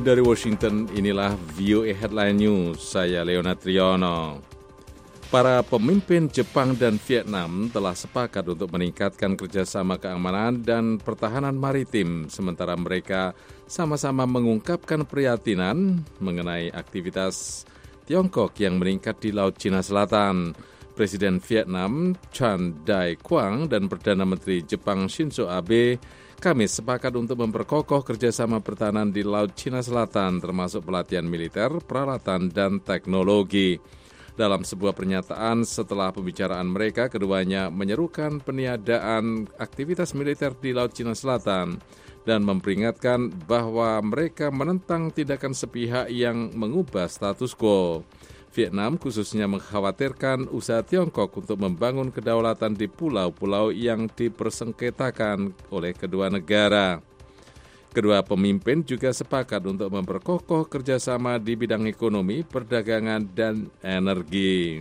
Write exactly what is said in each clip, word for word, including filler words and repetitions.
Dari Washington, inilah V O A Headline News, saya Leonard Triono. Para pemimpin Jepang dan Vietnam telah sepakat untuk meningkatkan kerjasama keamanan dan pertahanan maritim, sementara mereka sama-sama mengungkapkan prihatinan mengenai aktivitas Tiongkok yang meningkat di Laut Cina Selatan. Presiden Vietnam Tran Dai Quang dan Perdana Menteri Jepang Shinzo Abe Kamis sepakat untuk memperkokoh kerjasama pertahanan di Laut Cina Selatan, termasuk pelatihan militer, peralatan, dan teknologi. Dalam sebuah pernyataan setelah pembicaraan mereka, keduanya menyerukan peniadaan aktivitas militer di Laut Cina Selatan dan memperingatkan bahwa mereka menentang tindakan sepihak yang mengubah status quo. Vietnam khususnya mengkhawatirkan usaha Tiongkok untuk membangun kedaulatan di pulau-pulau yang dipersengketakan oleh kedua negara. Kedua pemimpin juga sepakat untuk memperkokoh kerjasama di bidang ekonomi, perdagangan, dan energi.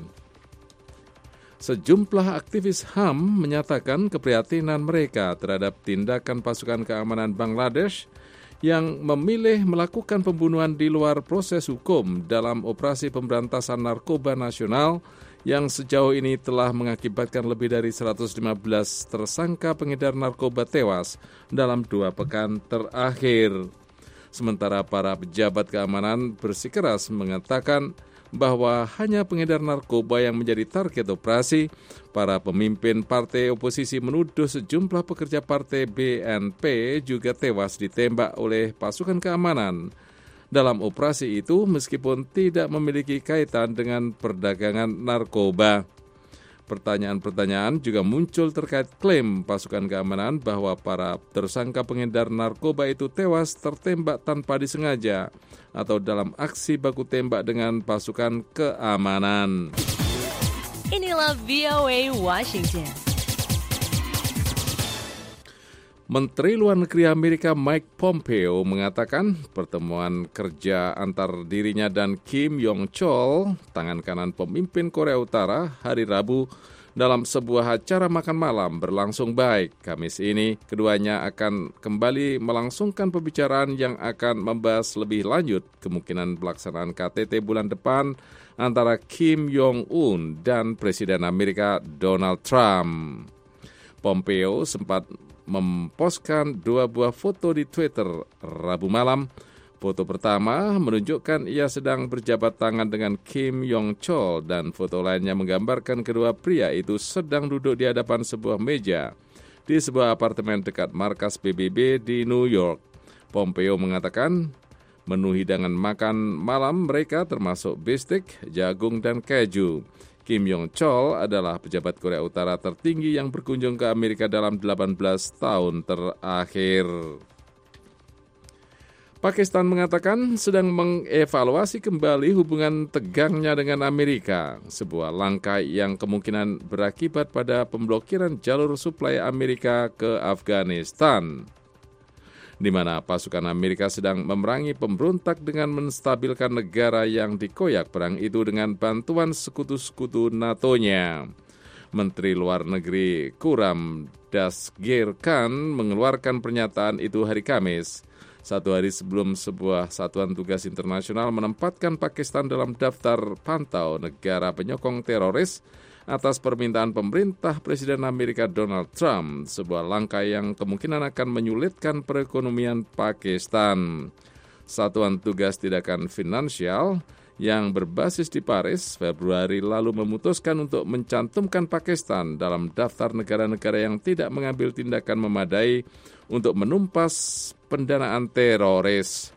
Sejumlah aktivis H A M menyatakan keprihatinan mereka terhadap tindakan pasukan keamanan Bangladesh yang memilih melakukan pembunuhan di luar proses hukum dalam operasi pemberantasan narkoba nasional yang sejauh ini telah mengakibatkan lebih dari seratus lima belas tersangka pengedar narkoba tewas dalam dua pekan terakhir. Sementara para pejabat keamanan bersikeras mengatakan bahwa hanya pengedar narkoba yang menjadi target operasi. Para pemimpin partai oposisi menuduh sejumlah pekerja partai B N P juga tewas ditembak oleh pasukan keamanan dalam operasi itu meskipun tidak memiliki kaitan dengan perdagangan narkoba. Pertanyaan-pertanyaan juga muncul terkait klaim pasukan keamanan bahwa para tersangka pengedar narkoba itu tewas tertembak tanpa disengaja atau dalam aksi baku tembak dengan pasukan keamanan. Inilah V O A Washington. Menteri Luar Negeri Amerika Mike Pompeo mengatakan pertemuan kerja antar dirinya dan Kim Yong Chol, tangan kanan pemimpin Korea Utara, hari Rabu dalam sebuah acara makan malam berlangsung baik. Kamis ini, keduanya akan kembali melangsungkan pembicaraan yang akan membahas lebih lanjut kemungkinan pelaksanaan K T T bulan depan antara Kim Jong-un dan Presiden Amerika Donald Trump. Pompeo sempat memposkan dua buah foto di Twitter Rabu malam. Foto pertama menunjukkan ia sedang berjabat tangan dengan Kim Yong Chol dan foto lainnya menggambarkan kedua pria itu sedang duduk di hadapan sebuah meja di sebuah apartemen dekat markas P B B di New York. Pompeo mengatakan menu hidangan makan malam mereka termasuk bistik, jagung, dan keju. Kim Yong Chol adalah pejabat Korea Utara tertinggi yang berkunjung ke Amerika dalam delapan belas tahun terakhir. Pakistan mengatakan sedang mengevaluasi kembali hubungan tegangnya dengan Amerika, sebuah langkah yang kemungkinan berakibat pada pemblokiran jalur suplai Amerika ke Afghanistan, di mana pasukan Amerika sedang memerangi pemberontak dengan menstabilkan negara yang dikoyak perang itu dengan bantuan sekutu-sekutu NATO-nya. Menteri Luar Negeri Khurram Dasgir Khan mengeluarkan pernyataan itu hari Kamis, satu hari sebelum sebuah satuan tugas internasional menempatkan Pakistan dalam daftar pantau negara penyokong teroris atas permintaan pemerintah Presiden Amerika Donald Trump, sebuah langkah yang kemungkinan akan menyulitkan perekonomian Pakistan. Satuan Tugas Tindakan Finansial yang berbasis di Paris, Februari lalu memutuskan untuk mencantumkan Pakistan dalam daftar negara-negara yang tidak mengambil tindakan memadai untuk menumpas pendanaan teroris.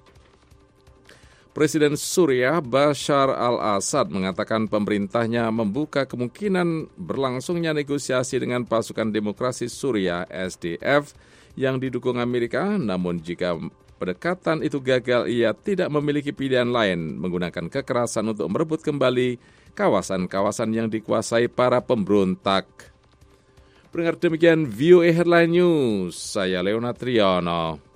Presiden Suriah Bashar al-Assad mengatakan pemerintahnya membuka kemungkinan berlangsungnya negosiasi dengan pasukan demokrasi Suriah S D F yang didukung Amerika, namun jika pendekatan itu gagal, ia tidak memiliki pilihan lain menggunakan kekerasan untuk merebut kembali kawasan-kawasan yang dikuasai para pemberontak. Pendengar, demikian V O A Headline News, saya Leonard Triono.